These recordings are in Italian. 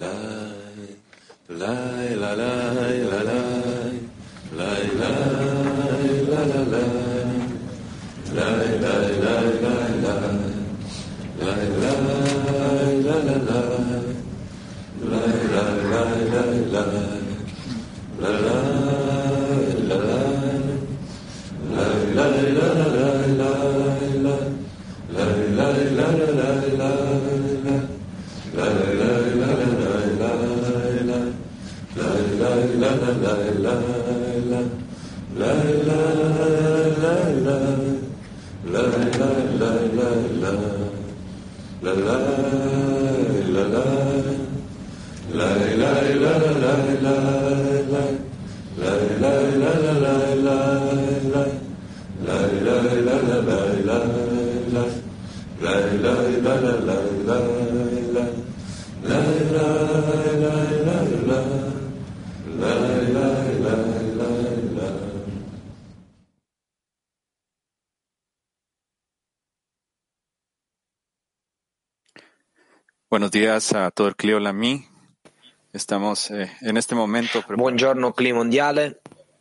Buenos días a todo el Cli Olamí. Estamos en este momento Buongiorno Cli Mondiale.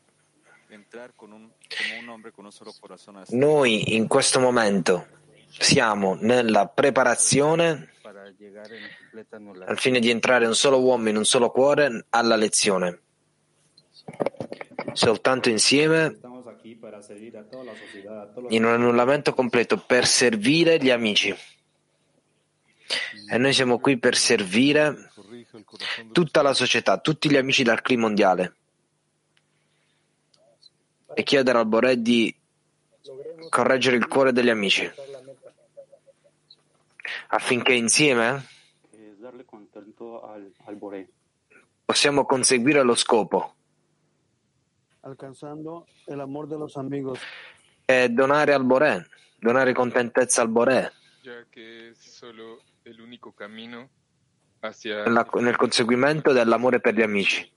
Noi in questo momento siamo nella preparazione al fine di entrare un solo uomo in un solo cuore alla lezione. Soltanto insieme, in un annullamento completo, per servire gli amici. E noi siamo qui per servire tutta la società, tutti gli amici del Cli mondiale. E chiedere al Boré di correggere il cuore degli amici, affinché insieme possiamo conseguire lo scopo e donare al Boré, donare contentezza al Boré nel conseguimento dell'amore per gli amici.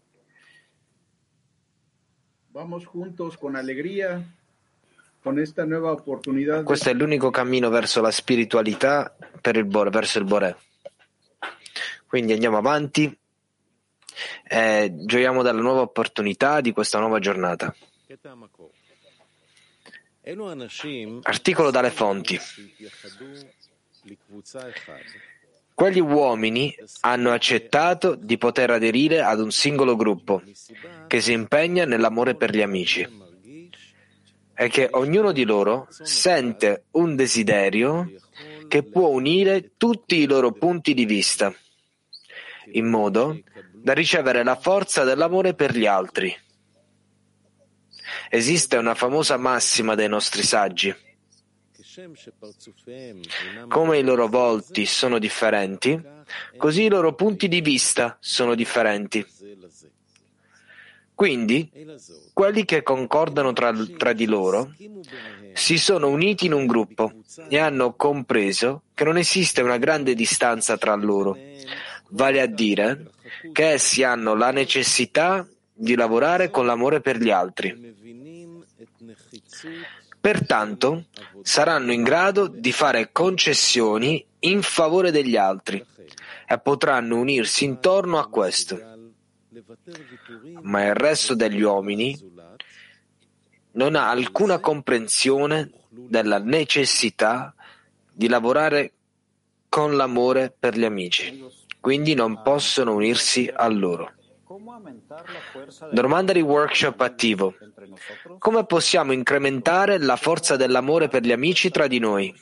Questo è l'unico cammino verso la spiritualità verso il Boré. Quindi andiamo avanti e gioiamo della nuova opportunità di questa nuova giornata. Articolo dalle fonti. Quegli uomini hanno accettato di poter aderire ad un singolo gruppo che si impegna nell'amore per gli amici e che ognuno di loro sente un desiderio che può unire tutti i loro punti di vista in modo da ricevere la forza dell'amore per gli altri. Esiste una famosa massima dei nostri saggi. Come i loro volti sono differenti, così i loro punti di vista sono differenti. Quindi, quelli che concordano tra di loro si sono uniti in un gruppo e hanno compreso che non esiste una grande distanza tra loro, vale a dire che essi hanno la necessità di lavorare con l'amore per gli altri. Pertanto, saranno in grado di fare concessioni in favore degli altri e potranno unirsi intorno a questo. Ma il resto degli uomini non ha alcuna comprensione della necessità di lavorare con l'amore per gli amici, quindi non possono unirsi a loro. Domanda di workshop attivo. Come possiamo incrementare la forza dell'amore per gli amici tra di noi?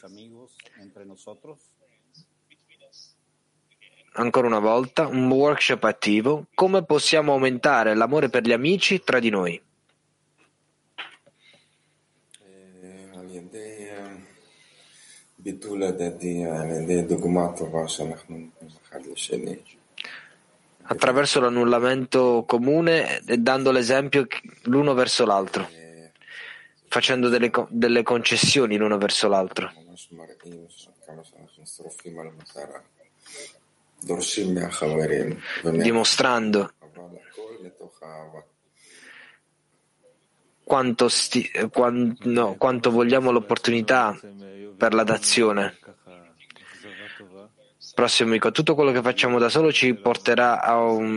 Ancora una volta, un workshop attivo. Come possiamo aumentare l'amore per gli amici tra di noi? Attraverso l'annullamento comune e dando l'esempio l'uno verso l'altro, facendo delle concessioni l'uno verso l'altro, dimostrando quanto vogliamo l'opportunità per la dazione. Prossimo amico, tutto quello che facciamo da solo ci porterà a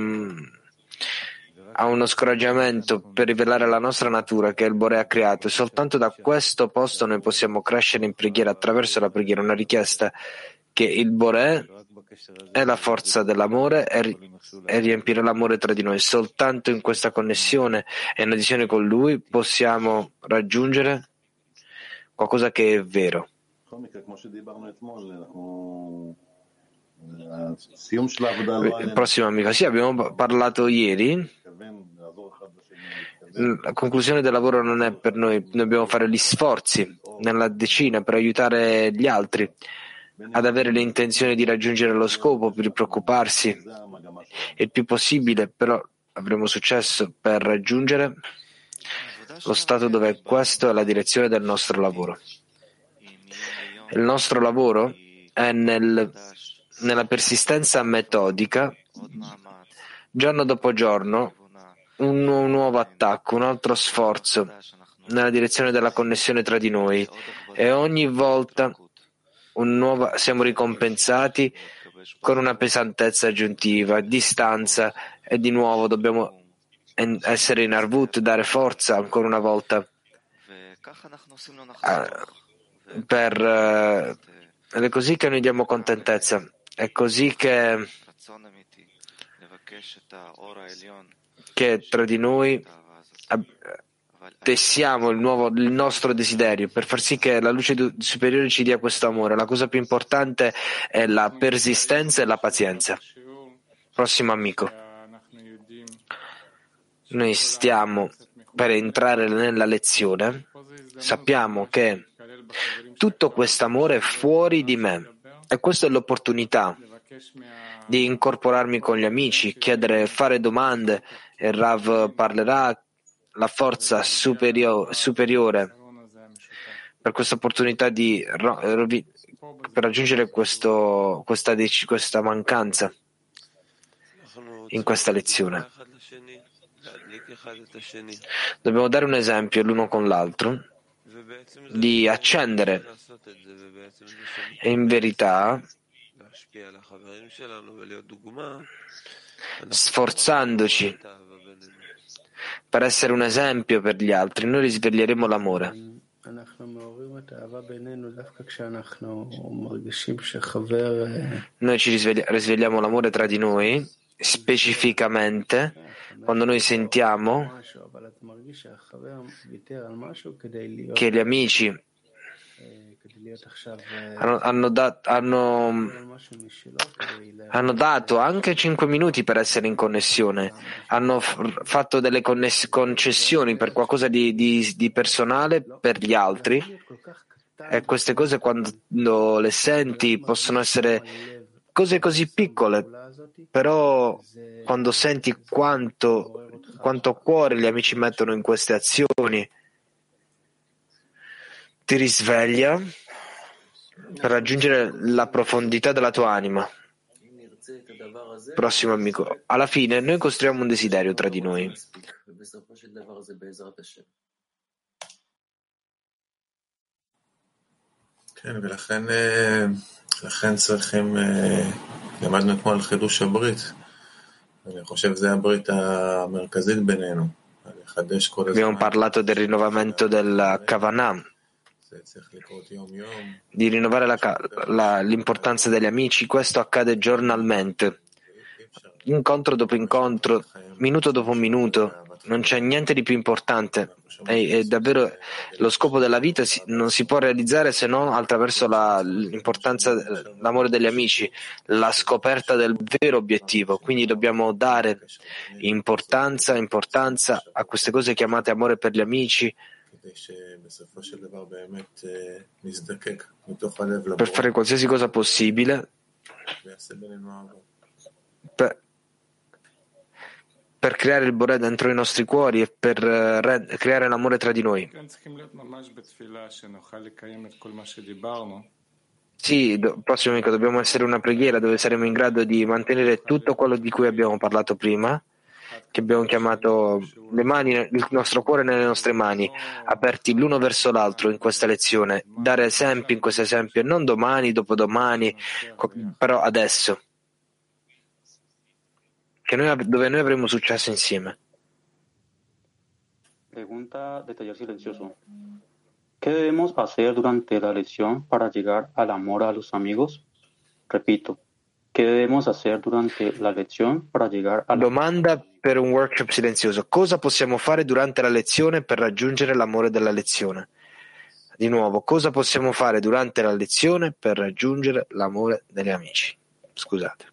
uno scoraggiamento per rivelare la nostra natura che il Bore ha creato, e soltanto da questo posto noi possiamo crescere in preghiera attraverso la preghiera, una richiesta che il Bore è la forza dell'amore e riempire l'amore tra di noi. Soltanto in questa connessione e in adesione con Lui possiamo raggiungere qualcosa che è vero. Prossimo amico, sì, abbiamo parlato ieri. La conclusione del lavoro non è per noi dobbiamo fare gli sforzi nella decina per aiutare gli altri ad avere l'intenzione di raggiungere lo scopo, per preoccuparsi il più possibile, però avremo successo per raggiungere lo stato dove questo è la direzione del nostro lavoro. Il nostro lavoro è nella persistenza metodica, giorno dopo giorno, un nuovo attacco, un altro sforzo nella direzione della connessione tra di noi, e ogni volta siamo ricompensati con una pesantezza aggiuntiva, distanza, e di nuovo dobbiamo essere in Arvut, dare forza ancora una volta ed è così che noi diamo contentezza, è così che tra di noi tessiamo il nostro desiderio per far sì che la luce superiore ci dia questo amore. La cosa più importante è la persistenza e la pazienza. Prossimo amico. Noi stiamo per entrare nella lezione. Sappiamo che tutto questo amore è fuori di me, e questa è l'opportunità di incorporarmi con gli amici, chiedere, fare domande, e Rav parlerà la forza superiore per questa opportunità per raggiungere questa mancanza in questa lezione. Dobbiamo dare un esempio l'uno con l'altro, di accendere, e in verità sforzandoci per essere un esempio per gli altri, noi risveglieremo l'amore. Noi ci risvegliamo l'amore tra di noi, specificamente quando noi sentiamo che gli amici hanno dato anche 5 minuti per essere in connessione, hanno fatto delle concessioni per qualcosa di personale per gli altri, e queste cose, quando le senti, possono essere cose così piccole, però quando senti quanto cuore gli amici mettono in queste azioni, ti risveglia per raggiungere la profondità della tua anima. Prossimo amico, alla fine noi costruiamo un desiderio tra di noi. לכן צריכים, למדנו אתמול על חידוש הברית, אני חושב שזה הברית המרכזית בינינו, לחדש כל הזמן. Abbiamo parlato del rinnovamento del Kavanah, di rinnovare l'importanza degli amici. Questo accade giornalmente, incontro dopo incontro, minuto dopo minuto. Non c'è niente di più importante, e davvero lo scopo della vita non si può realizzare se non attraverso l'importanza, l'amore degli amici, la scoperta del vero obiettivo. Quindi dobbiamo dare importanza a queste cose chiamate amore per gli amici, per fare qualsiasi cosa possibile per creare il Boré dentro i nostri cuori e per creare l'amore tra di noi. Sì, prossimo amico, dobbiamo essere una preghiera dove saremo in grado di mantenere tutto quello di cui abbiamo parlato prima, che abbiamo chiamato le mani, il nostro cuore nelle nostre mani, aperti l'uno verso l'altro in questa lezione, dare esempi in questo esempio, non domani, dopodomani, però adesso, dove noi avremo successo insieme. Pregunta de taller silencioso. ¿Qué debemos hacer durante la lección para llegar al amor a los amigos? Repito, ¿qué debemos hacer durante la lección para llegar al Domanda per un workshop silenzioso. Cosa possiamo fare durante la lezione per raggiungere l'amore della lezione? Di nuovo, cosa possiamo fare durante la lezione per raggiungere l'amore degli amici? Scusate.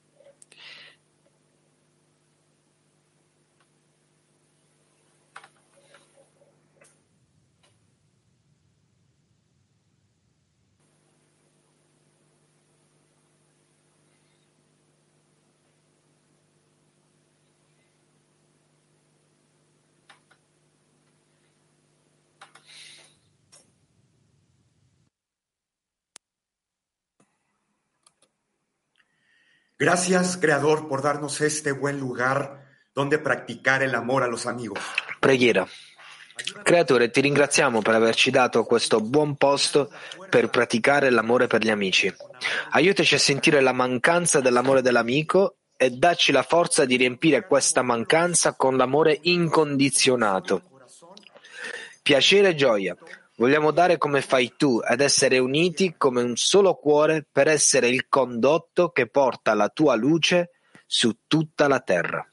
Gracias, Creador, por darnos este buen lugar donde practicar el amor a los amigos. Preghiera. Creatore, ti ringraziamo per averci dato questo buon posto per praticare l'amore per gli amici. Aiutaci a sentire la mancanza dell'amore dell'amico e dacci la forza di riempire questa mancanza con l'amore incondizionato. Piacere e gioia. Vogliamo dare come fai tu ed essere uniti come un solo cuore per essere il condotto che porta la tua luce su tutta la terra.